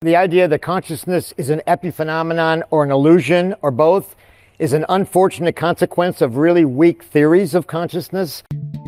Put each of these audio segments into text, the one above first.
The idea that consciousness is an epiphenomenon or an illusion or both is an unfortunate consequence of really weak theories of consciousness.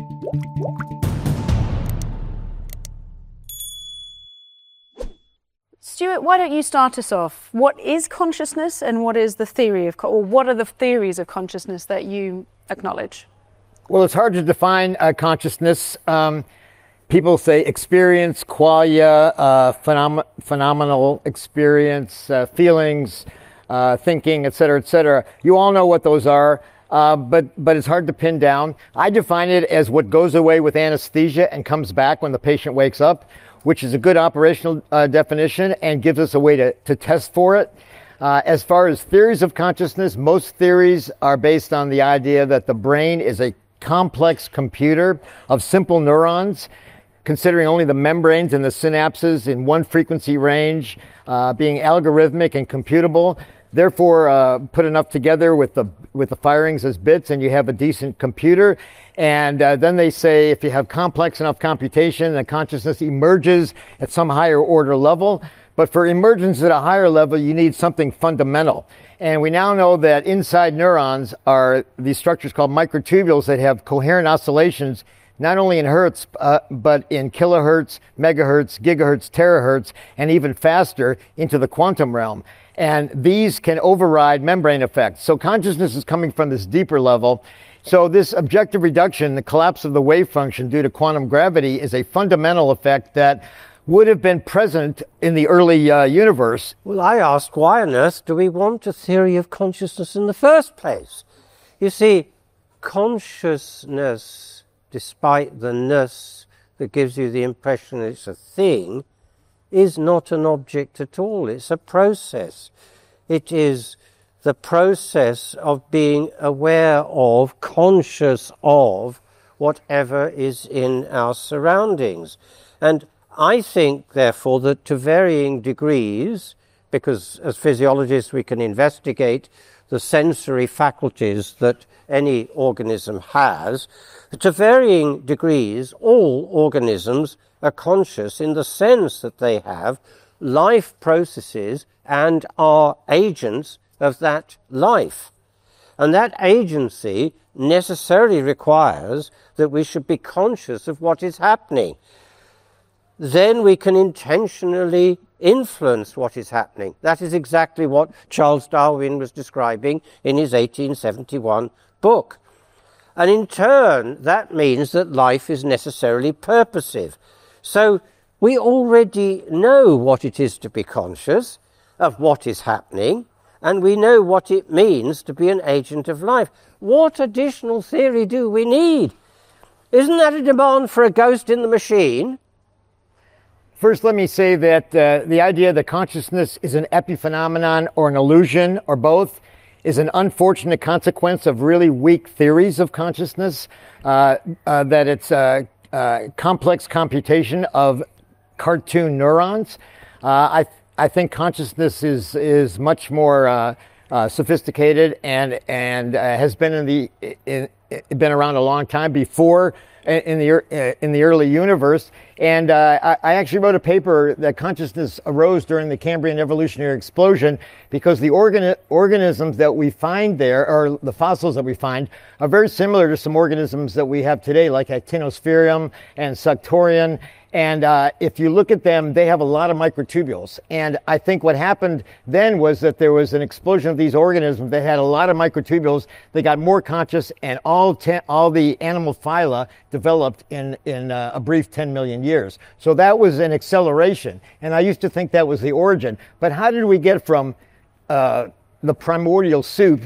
Stuart, why don't you start us off? What is consciousness and what is the theory of, or what are the theories of consciousness that you acknowledge? Well, it's hard to define consciousness. People say experience, qualia, phenomenal experience, feelings, thinking, et cetera, et cetera. You all know what those are, but it's hard to pin down. I define it as what goes away with anesthesia and comes back when the patient wakes up, which is a good operational definition and gives us a way to test for it. As far as theories of consciousness, most theories are based on the idea that the brain is a complex computer of simple neurons, considering only the membranes and the synapses in one frequency range, being algorithmic and computable. Therefore, put enough together with the firings as bits and you have a decent computer. And then they say if you have complex enough computation, then consciousness emerges at some higher order level. But for emergence at a higher level, you need something fundamental. And we now know that inside neurons are these structures called microtubules that have coherent oscillations, not only in hertz, but in kilohertz, megahertz, gigahertz, terahertz, and even faster into the quantum realm. And these can override membrane effects. So consciousness is coming from this deeper level. So this objective reduction, the collapse of the wave function due to quantum gravity, is a fundamental effect that would have been present in the early universe. Well, I ask, why on earth do we want a theory of consciousness in the first place? You see, consciousness, despite the ness that gives you the impression it's a thing, is not an object at all. It's a process. It is the process of being aware of, conscious of, whatever is in our surroundings. And I think, therefore, that to varying degrees, because as physiologists we can investigate the sensory faculties that any organism has, to varying degrees, all organisms are conscious in the sense that they have life processes and are agents of that life. And that agency necessarily requires that we should be conscious of what is happening. Then we can intentionally influence what is happening. That is exactly what Charles Darwin was describing in his 1871 book. And in turn, that means that life is necessarily purposive. So we already know what it is to be conscious of what is happening, and we know what it means to be an agent of life. What additional theory do we need? Isn't that a demand for a ghost in the machine? First, let me say that the idea that consciousness is an epiphenomenon or an illusion or both is an unfortunate consequence of really weak theories of consciousness, that it's a complex computation of cartoon neurons. I think consciousness is much more sophisticated and has been been around a long time before in the early universe. And I actually wrote a paper that consciousness arose during the Cambrian evolutionary explosion because the organisms that we find there, or the fossils that we find, are very similar to some organisms that we have today, like Actinosphaerium and Suctorian. And if you look at them, they have a lot of microtubules. And I think what happened then was that there was an explosion of these organisms. They had a lot of microtubules. They got more conscious, and all the animal phyla developed in a brief 10 million years. So that was an acceleration. And I used to think that was the origin. But how did we get from the primordial soup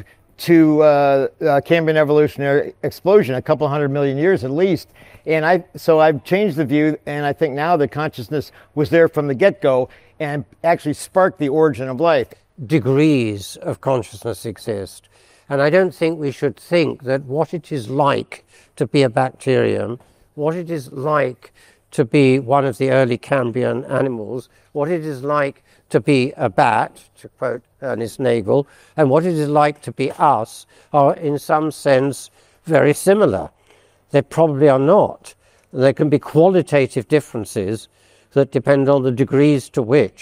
to Cambrian evolutionary explosion, a couple 100 million years at least? And so I've changed the view, and I think now that consciousness was there from the get-go and actually sparked the origin of life. Degrees of consciousness exist. And I don't think we should think that what it is like to be a bacterium, what it is like to be one of the early Cambrian animals, what it is like to be a bat, to quote Ernest Nagel, and what it is like to be us are in some sense very similar. They probably are not. There can be qualitative differences that depend on the degrees to which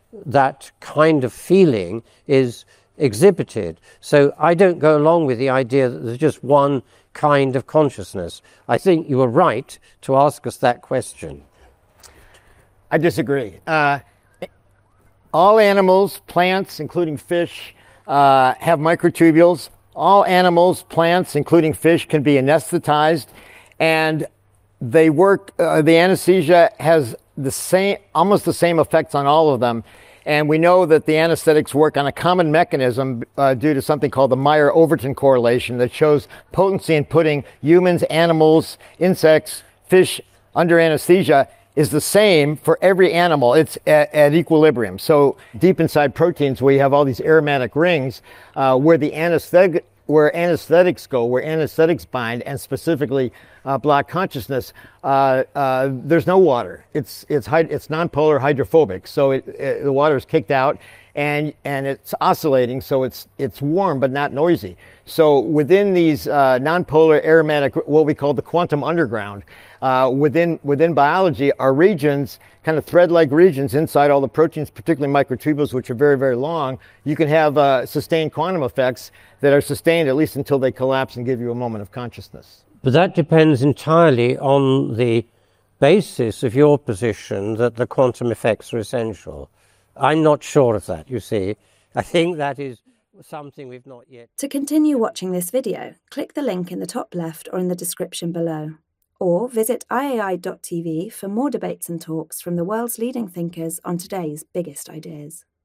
that kind of feeling is exhibited. So I don't go along with the idea that there's just one kind of consciousness. I think you were right to ask us that question. I disagree. All animals, plants, including fish, have microtubules. All animals, plants, including fish, can be anesthetized, and they work. The anesthesia has almost the same effects on all of them. And we know that the anesthetics work on a common mechanism due to something called the Meyer-Overton correlation that shows potency in putting humans, animals, insects, fish under anesthesia is the same for every animal. It's at equilibrium. So deep inside proteins, we have all these aromatic rings where anesthetics go, where anesthetics bind, and specifically block consciousness. There's no water. It's nonpolar hydrophobic, so the water is kicked out, and it's oscillating, so it's warm but not noisy. So within these nonpolar aromatic, what we call the quantum underground, within biology are regions, kind of thread-like regions inside all the proteins, particularly microtubules, which are very, very long. You can have sustained quantum effects that are sustained at least until they collapse and give you a moment of consciousness. But that depends entirely on the basis of your position that the quantum effects are essential. I'm not sure of that, you see. I think that is something we've not yet... To continue watching this video, click the link in the top left or in the description below. Or visit iai.tv for more debates and talks from the world's leading thinkers on today's biggest ideas.